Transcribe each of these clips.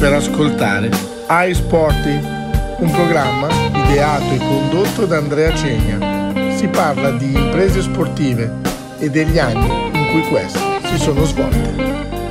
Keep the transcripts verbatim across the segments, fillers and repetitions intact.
per ascoltare iSporty, un programma ideato e condotto da Andrea Cegna. Si parla di imprese sportive e degli anni in cui queste si sono svolte.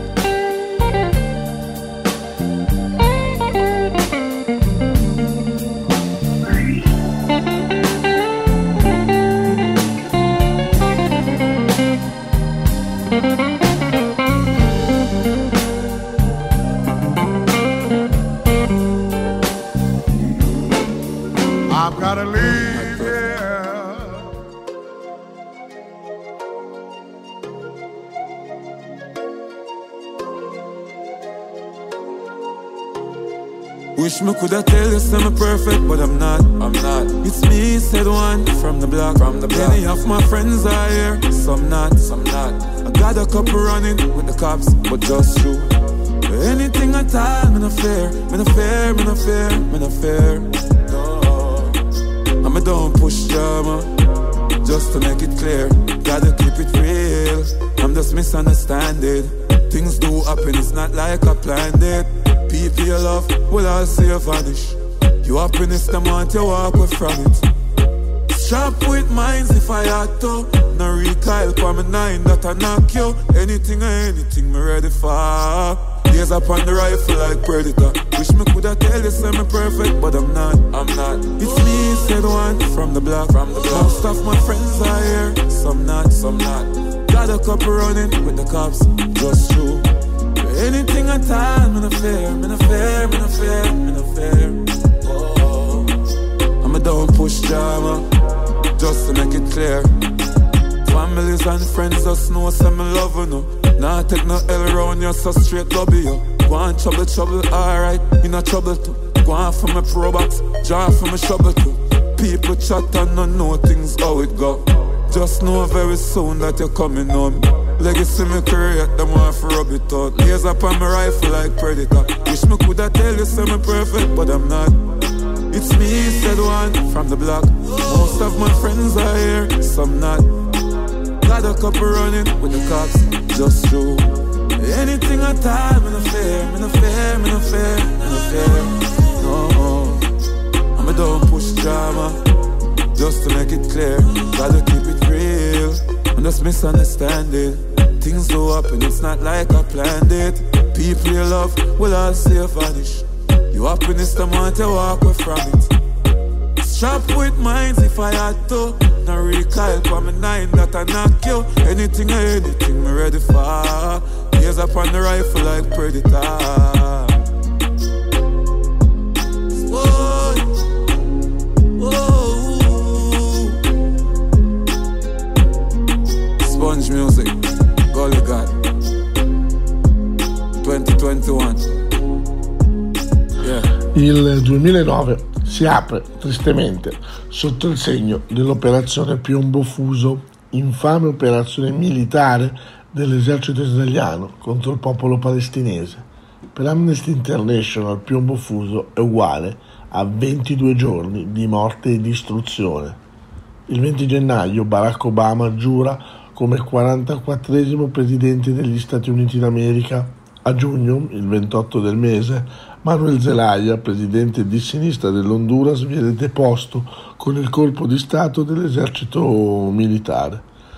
Wish me coulda tell you say I'm perfect, but I'm not, I'm not. It's me, said one, from the block, from the block. Many of my friends are here, some not, some not. I got a couple running with the cops, but just true. Anything at all, me no fear, me no fear, me no fear, me no fear. No, I'm a don't push drama, just to make it clear. Gotta keep it real, I'm just misunderstanding. Things do happen, it's not like I planned it. People you love will all see you vanish. You happiness them want you walk away from it. Sharp with minds if I had to. No recoil for me nine that I knock you. Anything or anything me ready for. Days up on the rifle like Predator. Wish me coulda tell you say me perfect, but I'm not, I'm not. It's me, said one, from the block, from the block. Most of my friends are here, some not, some not. Got a couple running with the cops, just true. Anything at all, me no fear, me no fear, me no fear, me no fear. Oh, I'm a don't push drama, just to make it clear. Families and friends just know say me love you no. Nah take no L round you, so straight lobby you. Go on trouble, trouble, alright, you no trouble too. Go on for my pro box, draw for my shovel too. People chat and no know things how it go. Just know very soon that you're coming home. Legacy me create, them want to rub it out. Laser up on my rifle like Predator. Wish me coulda tell you say me perfect, but I'm not. It's me, said one, from the block. Most of my friends are here, some not. Got a couple running with the cops, just true. Anything at all, me no fear, me no fear, me no fear, me no fear. No, I'm a don't push drama, just to make it clear. Gotta keep it real, I'm just misunderstanding. Things do happen, it's not like I planned it. People you love will all see you vanish. You happiness them want to walk away from it. Strapped with minds if I had to. No recoil for me nine that I knock you. Anything or anything me ready for. Years up on the rifle like Predator. Whoa, whoa. Sponge music, Gully God, twenty twenty-one. Yeah. Il duemilanove si apre tristemente sotto il segno dell'operazione Piombo Fuso, infame operazione militare dell'esercito israeliano contro il popolo palestinese. Per Amnesty International Piombo Fuso è uguale a ventidue giorni di morte e distruzione. Il venti gennaio Barack Obama giura come quarantaquattresimo presidente degli Stati Uniti d'America. A giugno, il ventotto del mese, Manuel Zelaya, presidente di sinistra dell'Honduras, viene deposto con il colpo di stato dell'esercito militare.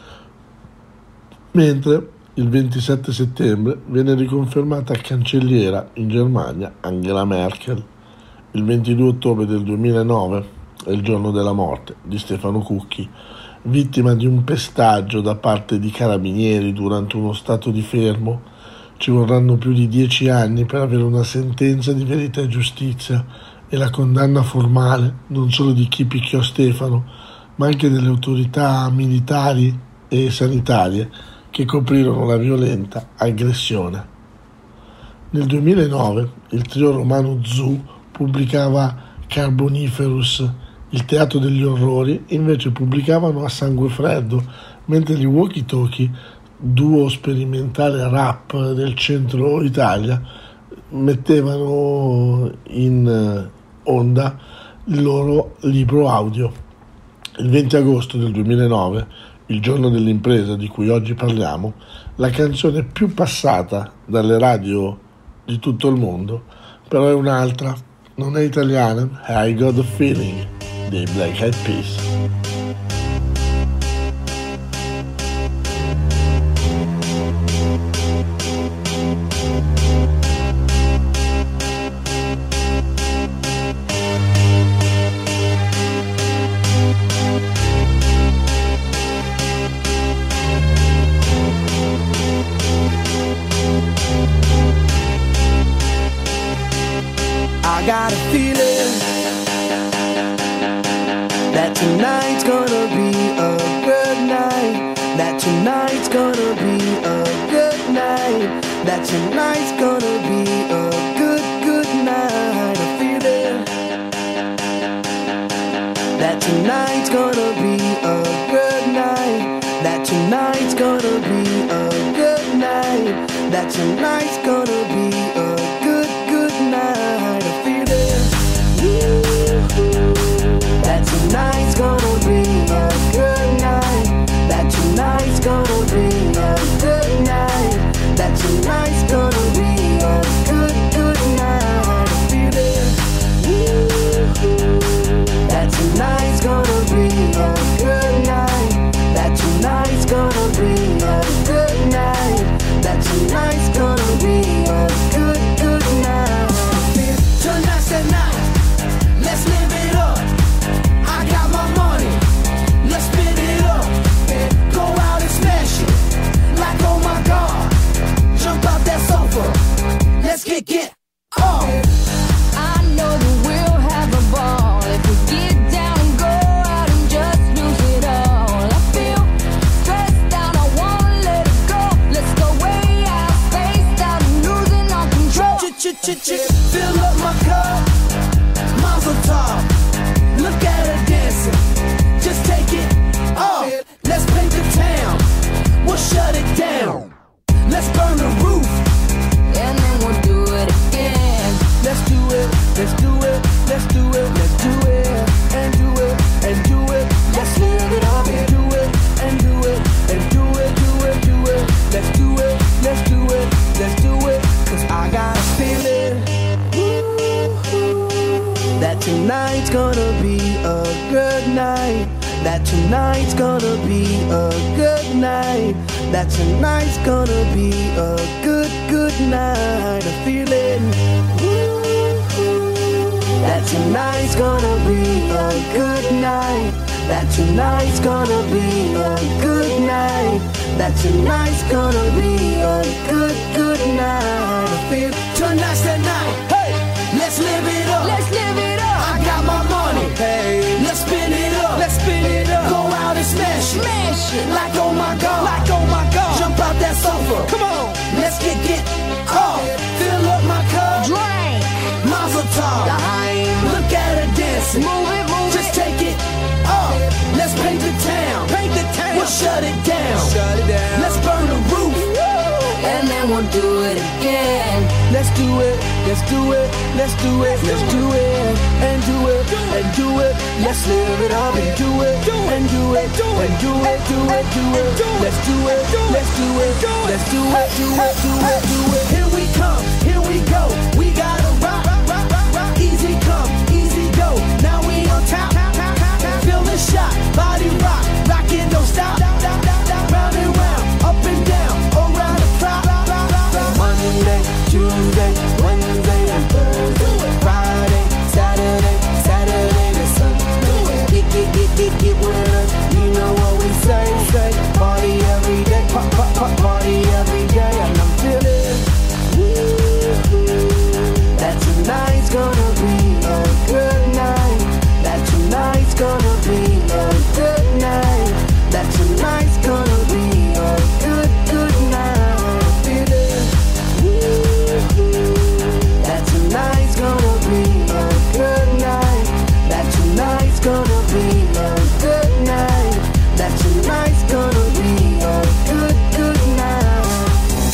Mentre il ventisette settembre viene riconfermata cancelliera in Germania Angela Merkel. Il ventidue ottobre del duemilanove è il giorno della morte di Stefano Cucchi, vittima di un pestaggio da parte di carabinieri durante uno stato di fermo. Ci vorranno più di dieci anni per avere una sentenza di verità e giustizia e la condanna formale non solo di chi picchiò Stefano, ma anche delle autorità militari e sanitarie che coprirono la violenta aggressione. Nel duemilanove il trio romano Zoo pubblicava Carboniferous, il teatro degli orrori, invece pubblicavano A Sangue Freddo, mentre gli Walkie Talkie, duo sperimentale rap del centro Italia, mettevano in onda il loro libro audio. Il venti agosto del duemilanove, il giorno dell'impresa di cui oggi parliamo, la canzone più passata dalle radio di tutto il mondo però è un'altra, non è italiana, è I Got a Feeling dei Black Eyed Peas. I got a feeling that tonight's gonna be a good night. That tonight's gonna be a good night. That tonight's gonna be a good, good night. A feeling that tonight's gonna be a good night. That tonight's gonna be a good night. That tonight's gonna be a good, good night. A feeling that tonight's gonna be a good night. That tonight's gonna be a good night. That tonight's gonna be a good, good night. A feeling that tonight's gonna be a good night. That tonight's gonna be a good night. That tonight's gonna be a good, good night. Tonight's the night, let's live it up. I got my money, let's spin it up. Go out and smash it, like oh my God. Jump out that sofa, let's get get up. I know that we'll have a ball if we get down and go out and just lose it all. I feel stressed out, I wanna let it go. Let's go way out, spaced out, and losing all control. Fill up my cup, Mazel tov. Look at her dancing, just take it off. Let's paint the town, we'll shut it down. Let's burn the roof, And then we'll do it again. let's do it, let's do it, let's do it, let's do it, and do it, and do it. Let's live it up and do it, and do it, and do it, do it, do it. Let's do it, let's do it, let's do it. Cause I got a feeling that tonight's gonna be a good night. That tonight's gonna be a good night. That tonight's gonna be a good, good night. A feeling that tonight's gonna be a good night. That tonight's gonna be a good night. That tonight's gonna be a good, good night. I feel tonight's the night. Hey, let's live it up. Let's live it up. I got my money. Hey, let's spin it up. Let's spin it up. Go out and smash it. Smash it. Like oh my God. Like oh my God. Jump out that sofa. Come on. Let's get get off. Fill up my cup. Drink. Mazel tov. Look at her dancing. Move it, move Just it. take it off. Let's paint the town. Paint the town. We'll shut it down. Shut it down. Let's burn the roof. And then we'll do it again. Let's do it. Let's do it. Let's do it. Let's do it. And do it. And do it. Let's live it up and do it. And do it. And do it. Do it. Do it. Let's do it. Let's do it. Let's do it. Do it. Do it. Do it. Here we come. Here we go. We gotta rock. rock, rock, rock. Easy come. Easy go. Now we on top. Feel the shot. Body rock. Rockin', don't stop. Round and round. Up and down. Around the clock. Monday, Tuesday, Wednesday, and Thursday. Friday, Saturday, Saturday to Sunday. Get, get, get, get, get with us. You know what we say, say. Party every day. Pop, pop, pop. Party every day. And I'm feeling that tonight's gonna be a good night. That tonight's gonna be a good night. That tonight's gonna be a good, good night. Feeling that tonight's gonna be a good night. That tonight's gonna be a good night. That tonight's gonna be a good, good night.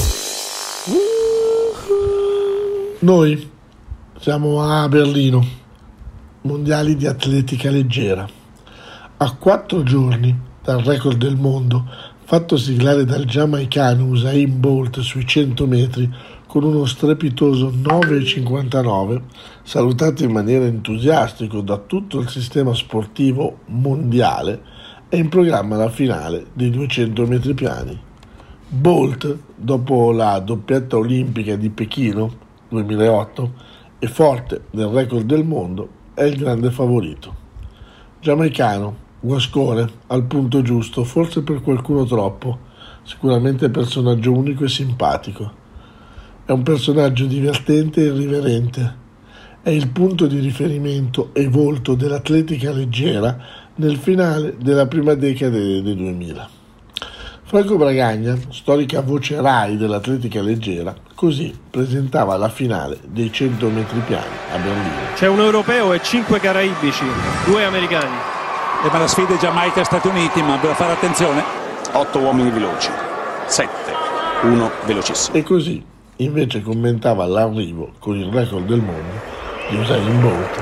Noi siamo a Berlino, mondiali di atletica leggera. A quattro giorni dal record del mondo fatto siglare dal giamaicano Usain Bolt sui cento metri con uno strepitoso nove e cinquantanove, salutato in maniera entusiastica da tutto il sistema sportivo mondiale, è in programma la finale dei duecento metri piani. Bolt, dopo la doppietta olimpica di Pechino duemilaotto e forte del record del mondo, è il grande favorito. Giamaicano, guascone, al punto giusto, forse per qualcuno troppo, sicuramente personaggio unico e simpatico. È un personaggio divertente e irriverente. È il punto di riferimento e volto dell'atletica leggera nel finale della prima decade dei duemila. Franco Bragagna, storica voce Rai dell'atletica leggera, così presentava la finale dei cento metri piani a Berlino. C'è un europeo e cinque caraibici, due americani. E ma la sfida è Giamaica e Stati Uniti, ma bisogna fare attenzione. Otto uomini veloci, sette, uno velocissimo. E così invece commentava l'arrivo con il record del mondo di Usain Bolt.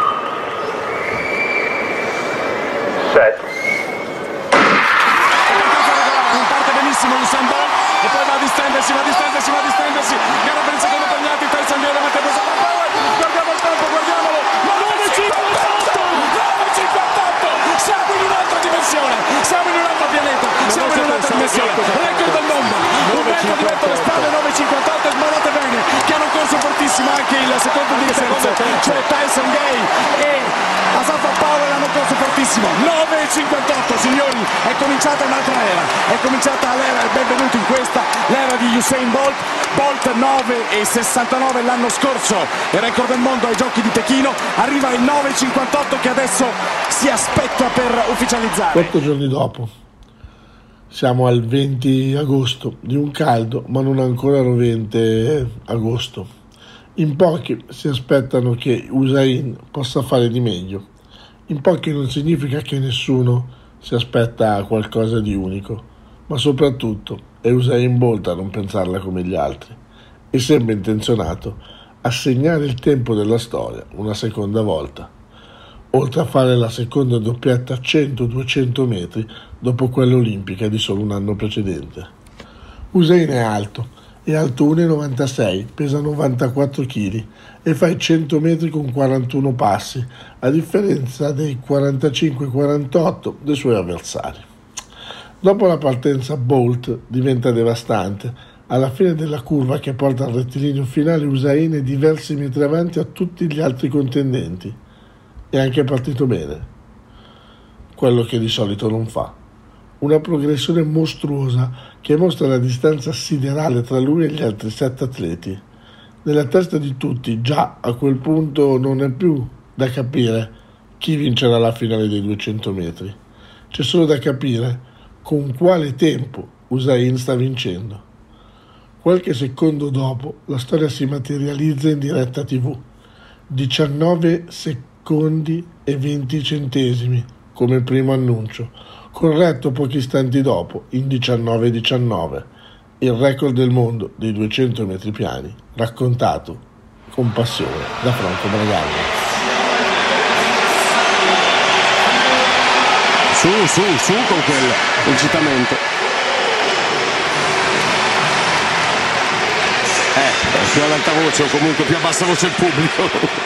Set. Parte benissimo Usain Bolt e poi va a distendersi, va a distendersi, va a distendersi. Gara per il secondo per gli altri, Tyson Gale, Matteo Bosata Power. Guardiamo il tempo, guardiamolo. Ma nove cinquantotto! nove cinquantotto! Siamo in un'altra dimensione, siamo in un altro pianeta, siamo in un'altra dimensione. Record del mondo. Umberto Di Vetto alle spalle, nove cinquantotto, e sbarrate bene, che hanno corso fortissimo anche il secondo di terzo, cioè Tyson Gale e Asaf Power hanno corso fortissimo. nove cinquantotto, signori, è cominciata un'altra era, è cominciata l'era, e benvenuti in questa, l'era di Usain Bolt. Bolt nove e sessantanove l'anno scorso, il record del mondo ai giochi di Pechino, arriva il nove cinquantotto che adesso si aspetta per ufficializzare. Quattro giorni dopo, siamo al venti agosto di un caldo ma non ancora rovente agosto. In pochi si aspettano che Usain possa fare di meglio. In pochi non significa che nessuno si aspetta qualcosa di unico, ma soprattutto è Usain Bolt a non pensarla come gli altri e sembra intenzionato a segnare il tempo della storia una seconda volta, oltre a fare la seconda doppietta cento duecento metri dopo quella olimpica di solo un anno precedente. Usain è alto, è alto uno virgola novantasei, pesa novantaquattro chili e fa i cento metri con quarantuno passi, a differenza dei quarantacinque quarantotto dei suoi avversari. Dopo la partenza Bolt diventa devastante. Alla fine della curva che porta al rettilineo finale Usain è diversi metri avanti a tutti gli altri contendenti. È anche partito bene, quello che di solito non fa. Una progressione mostruosa che mostra la distanza siderale tra lui e gli altri sette atleti. Nella testa di tutti, già a quel punto non è più da capire chi vincerà la finale dei duecento metri. C'è solo da capire con quale tempo Usain sta vincendo. Qualche secondo dopo la storia si materializza in diretta tivù. diciannove secondi e venti centesimi come primo annuncio, corretto pochi istanti dopo in diciannove diciannove, il record del mondo dei duecento metri piani, raccontato con passione da Franco Bragagna. Su, su, su con quel incitamento. Eh, più ad alta voce o comunque più a bassa voce il pubblico.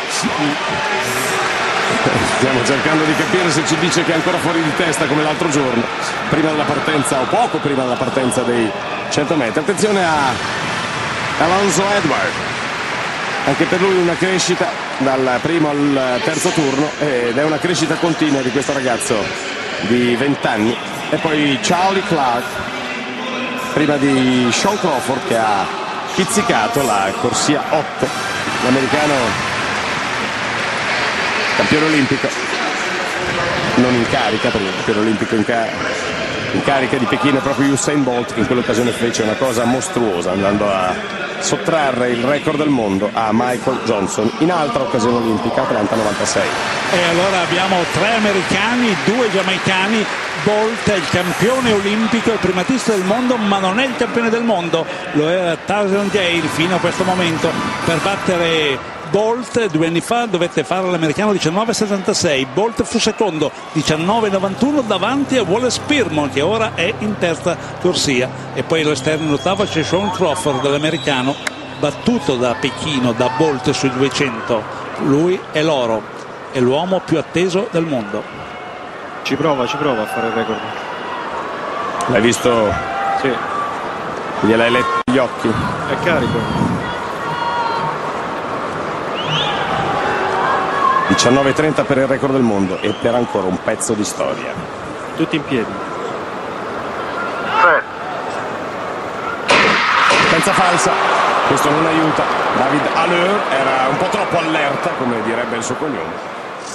Stiamo cercando di capire se ci dice che è ancora fuori di testa come l'altro giorno, prima della partenza o poco prima della partenza dei cento metri. Attenzione a Alonso Edward, anche per lui una crescita dal primo al terzo turno ed è una crescita continua di questo ragazzo di venti anni. E poi Charlie Clark prima di Sean Crawford che ha pizzicato la corsia otto, l'americano campione olimpico non in carica, perché il campione olimpico in, ca- in carica di Pechino è proprio Usain Bolt, che in quell'occasione fece una cosa mostruosa andando a sottrarre il record del mondo a Michael Johnson in altra occasione olimpica, Atlanta novantasei. E allora abbiamo tre americani, due giamaicani. Bolt è il campione olimpico, il primatista del mondo, ma non è il campione del mondo, lo era Tyson Gale fino a questo momento. Per battere Bolt due anni fa dovette fare l'americano diciannove settantasei, Bolt fu secondo diciannove novantuno davanti a Wallace Spearmon che ora è in terza corsia, e poi all'esterno in ottava c'è Sean Crawford dell'americano battuto da Pechino, da Bolt sui duecento. Lui è l'oro, è l'uomo più atteso del mondo. Ci prova, ci prova a fare il record. L'hai visto? Sì. Gliel'hai letto gli occhi? È carico. diciannove e trenta per il record del mondo e per ancora un pezzo di storia. Tutti in piedi. Pensa falsa, questo non aiuta. David Alleur era un po' troppo allerta, come direbbe il suo cognome.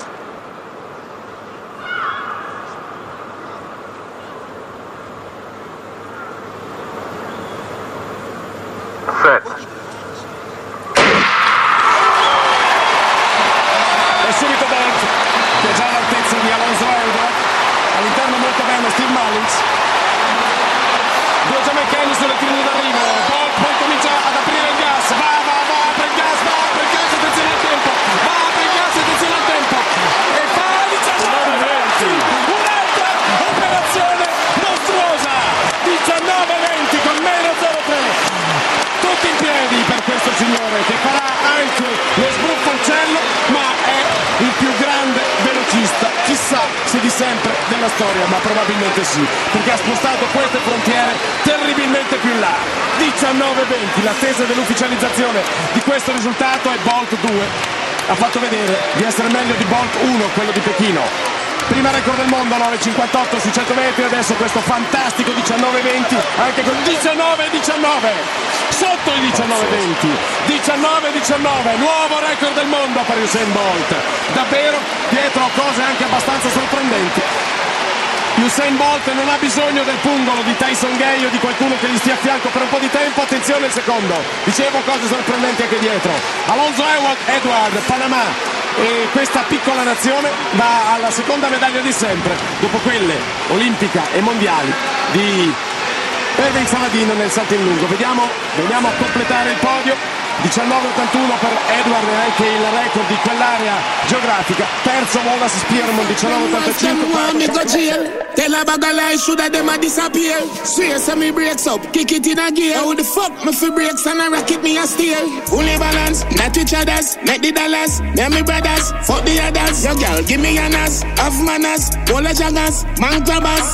Set. E subito Bolt, che è già all'altezza di Alonso Edward. All'interno molto bene Steve Mullins. Due giamaicani sulle tribune d'arrivo. Bolt poi comincia ad aprire il gas. Va, va, va, apre il gas, va, apre il gas, attenzione al tempo. Va, apre il gas, attenzione al tempo. E fa diciannove venti. Un'altra operazione mostruosa. diciannove venti con meno zero tre. Tutti in piedi per questo signore che farà anche lo sbruffoncello, ma è il più grande velocista, chissà se di sempre della storia, ma probabilmente sì, perché ha spostato queste frontiere terribilmente più in là. diciannove venti, l'attesa dell'ufficializzazione di questo risultato è Bolt due. Ha fatto vedere di essere meglio di Bolt uno, quello di Pechino. Prima record del mondo, nove cinquantotto sui cento metri, adesso questo fantastico diciannove venti, anche con diciannove diciannove, sotto i diciannove venti, diciannove diciannove, nuovo record del mondo per Usain Bolt, davvero dietro cose anche abbastanza sorprendenti. Usain Bolt non ha bisogno del pungolo di Tyson Gay o di qualcuno che gli stia a fianco per un po' di tempo. Attenzione il secondo, dicevo cose sorprendenti anche dietro. Alonso Edward, Panama. E questa piccola nazione va alla seconda medaglia di sempre, dopo quelle olimpica e mondiali di Erwin Saladino nel salto in lungo. Vediamo, vediamo a completare il podio. diciannove ottantuno per Edward, è anche il record di quell'area geografica. Terzo Wallace Spearmon, diciannove ottantacinque. Tell a bag of lies, shoulda them a disappear. Swear so me breaks up, kick it in a gear. How the fuck me fi breaks and I rock it me a steer. Fully balance, not each others. Make the dollars, me me brothers. Fuck the others. Yo girl, give me an ass. Have manners, wall of joggers, man grabbers.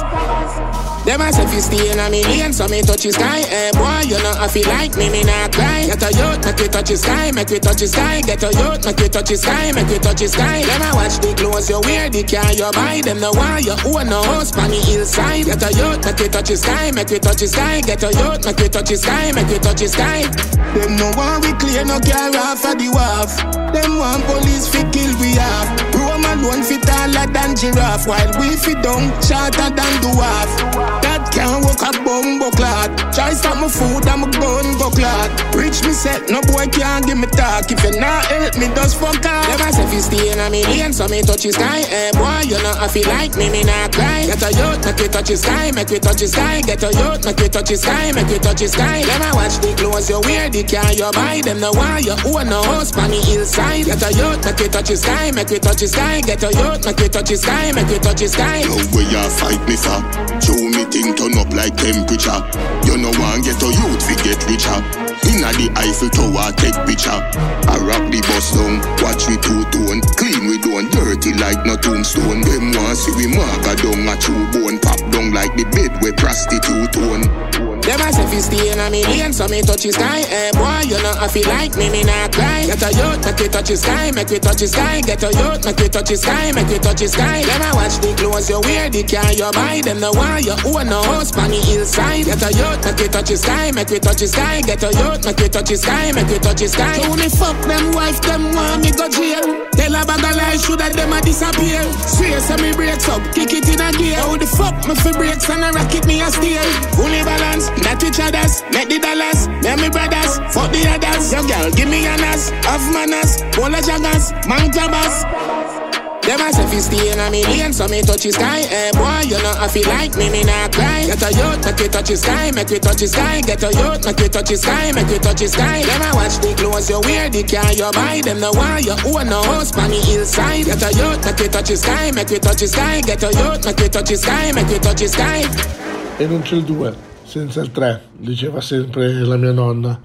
Them a say fi stay in a million, so me touch the sky. Eh boy, you know I feel like me, me not cry. Get a youth, make we touch the sky, make we touch the sky. Get a youth, make we touch the sky, make we touch the sky. Them a watch the clothes you wear, the car you buy. Them no want you own no house on the hillside. Get a youth, make we touch the sky, make we touch the sky. Get a youth, make we touch the sky, make we touch the sky. Them no want we clear no car off of the wharf. Them want police fi kill we off. Rome alone fit taller than giraffe, while we fit down shorter than dwarf. That can't walk a bumbo clot. Try stop my food and my gun go clot. Rich me set, no boy can't give me talk. If you not help me, just fuck off. Never say fi stay in a million, so me touch the sky. Eh boy, you know I feel like me, me not cry. Get a youth, make we touch the sky, make we touch the sky. Get a youth, make we touch the sky, make we touch the sky. Never watch the clothes you wear, the car you buy. Them no want you own no house on the hillside. Get a youth, make we touch the sky, make we touch the sky. Get a youth, make we touch the sky, make we touch the sky. No way you fight me for. Show me thing turn up like temperature. You know one get a youth fi get richer. Inna the Eiffel Tower take picture. I rock the bus down, watch we two tone. Clean we down, dirty like no tombstone. Them want see we maga down a chew bone. Pop down like the bed where prostitute own. Them a say fi stay in a million, so me touch the sky. Eh boy, you know I feel like me, me not cry. Get a youth, make we touch the sky, make we touch the sky. Get a youth, make we touch the sky, make we touch the sky. Them a watch the clothes you wear, the car you buy. Them no want you own no house on the hillside. Get a youth, make we touch the sky, make we touch the sky. Get a youth, make we touch the sky, make we touch the sky. So me fuck them wife, them want me go jail. Tell a bag of lies, shoulda them a disappear. Swear so me breaks up, kick it in a gear. How the fuck me fi breaks and I rock it me a steer. Fully balance. Not each others, make the dollars, me me brothers, fuck the others. Yo girl, give me an ass, have manners, wall of joggers, man grabbers. Them a say fi stay in a million, so me touch the sky. Eh boy, you know I feel like me, me not cry. Get a youth, make we touch the sky, make we touch the sky. Get a youth, make we touch the sky, make we touch the sky. Them a watch the clothes you wear, the car you buy. Them no want you own no house on the hillside. Get a youth, make we touch the sky, make we touch the sky. Get a youth, make we touch the sky, make we touch the sky. E non c'è il due senza il tre, diceva sempre la mia nonna.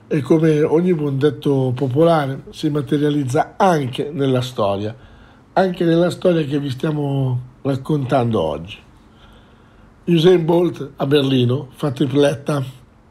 e come ogni buon detto popolare si materializza anche nella storia, anche nella storia che vi stiamo raccontando oggi. Usain Bolt a Berlino fa tripletta,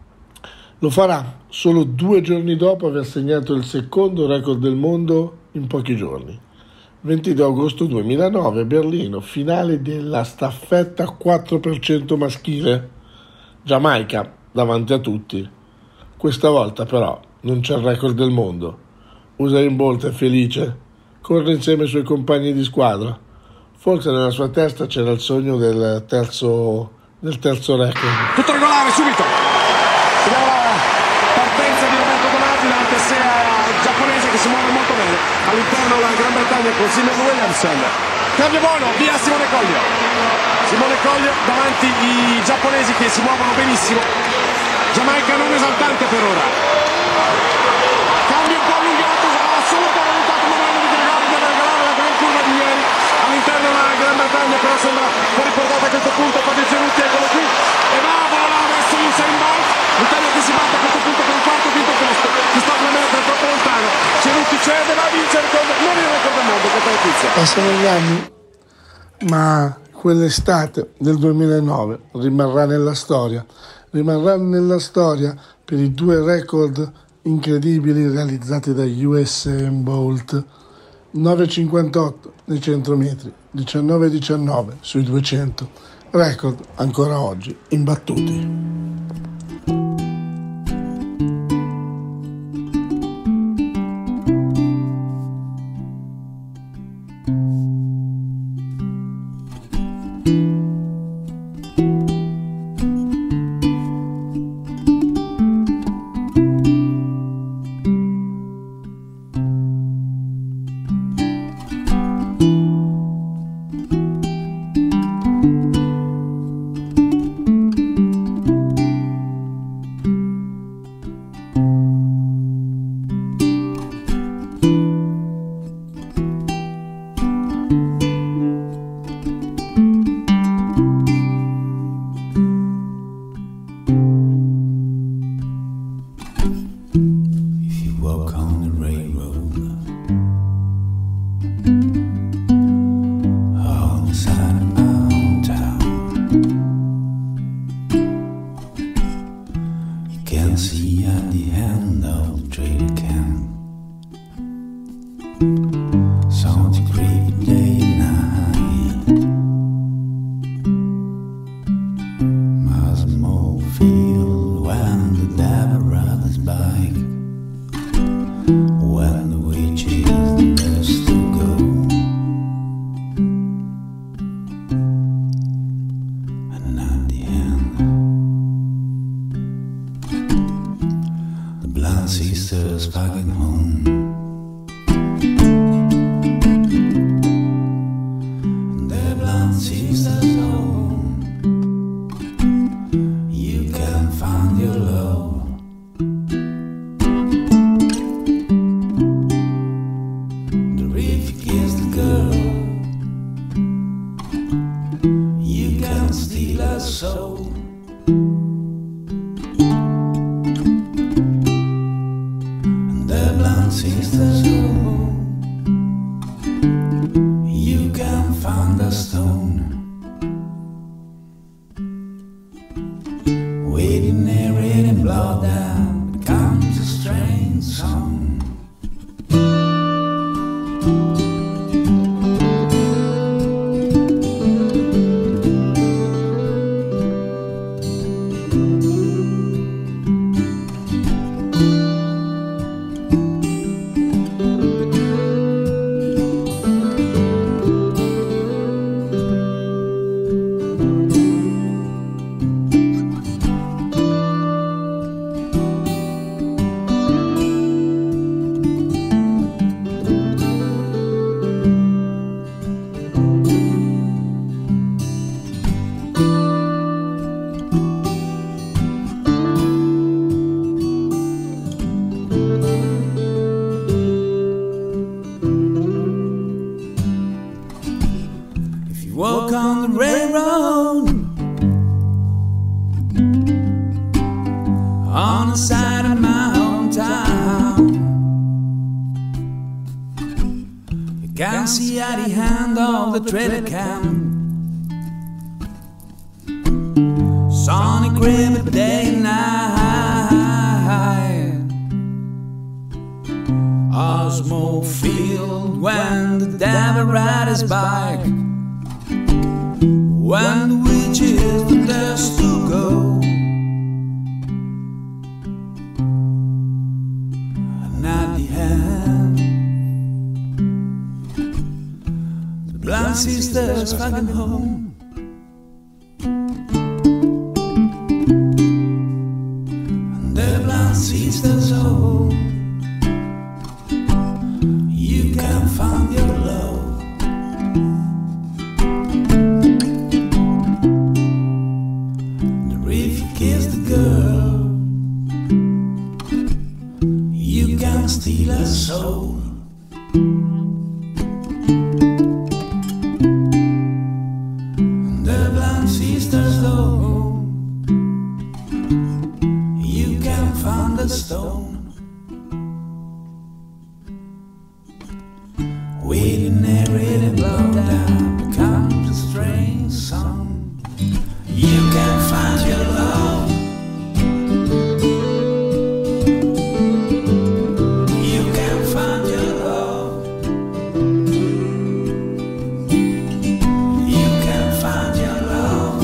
lo farà solo due giorni dopo aver segnato il secondo record del mondo in pochi giorni. ventidue agosto duemilanove, Berlino, finale della staffetta quattro per cento maschile. Giamaica davanti a tutti. Questa volta però non c'è il record del mondo. Usain Bolt è felice, corre insieme ai suoi compagni di squadra. Forse nella sua testa c'era il sogno del terzo, del terzo record. Tutto regolare subito. Vediamo la partenza di Roberto Donati, la Tessera giapponese che si muove molto bene. All'interno la Gran Bretagna con Simon Williamson. Cambio buono, via Simone Coglio. Simone Coglio davanti i giapponesi che si muovono benissimo. Giamaica non esaltante per ora. Cambio un po' allungato, ha solo per aiutato Moreno di Gregorio di regalare la gran curva di ieri. All'interno la Gran Bretagna però sembra fuori portata a questo punto. Fabio Cerutti, eccolo qui. E va, vola adesso Usain Bolt. L'Italia che si batte a questo punto per un quarto quinto posto. Si sta una meta troppo lontano. Cerutti cede, va a vincere con non il record del mondo, questa notizia. Passano gli anni, ma quell'estate del duemilanove rimarrà nella storia. Rimarrà nella storia per i due record incredibili realizzati da Usain Bolt. nove virgola cinquantotto nei cento metri, diciannove virgola diciannove sui duecento, record ancora oggi imbattuti. on the side of my hometown. Clancy at the hand of the trailer camp. Sonic river day and night. Osmo field when the devil ride his bike. When the witch is the dust to go. And at the end, the blind sisters fucking home. Sisters home, you can find your love. The if you kiss the girl, you can steal her soul. The blind sisters home, found a stone. Waiting there, ready to blow down, becomes a strange song. You can find your love. You can find your love. You can find your love.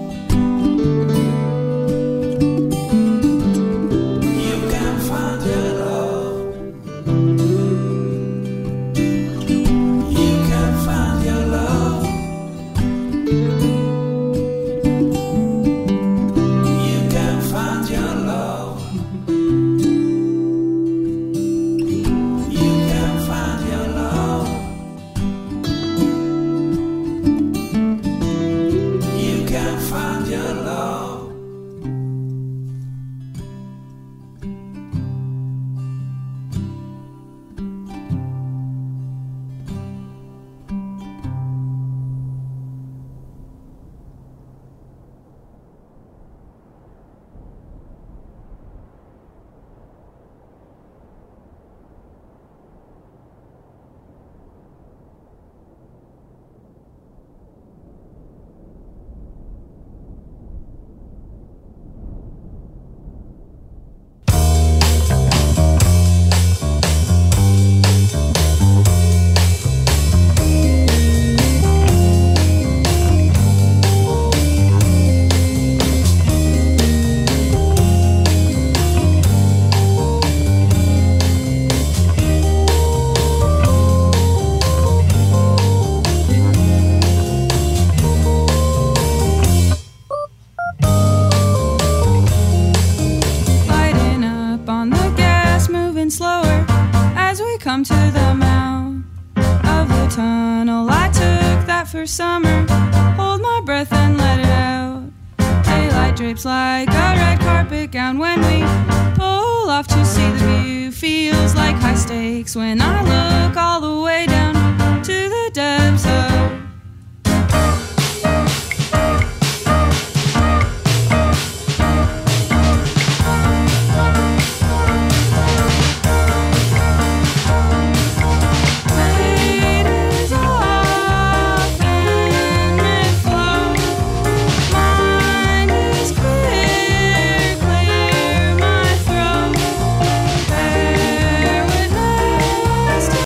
Summer, hold my breath and let it out. Daylight drapes like a red carpet gown when we pull off to see the view. Feels like high stakes when I look all the way down to the depths of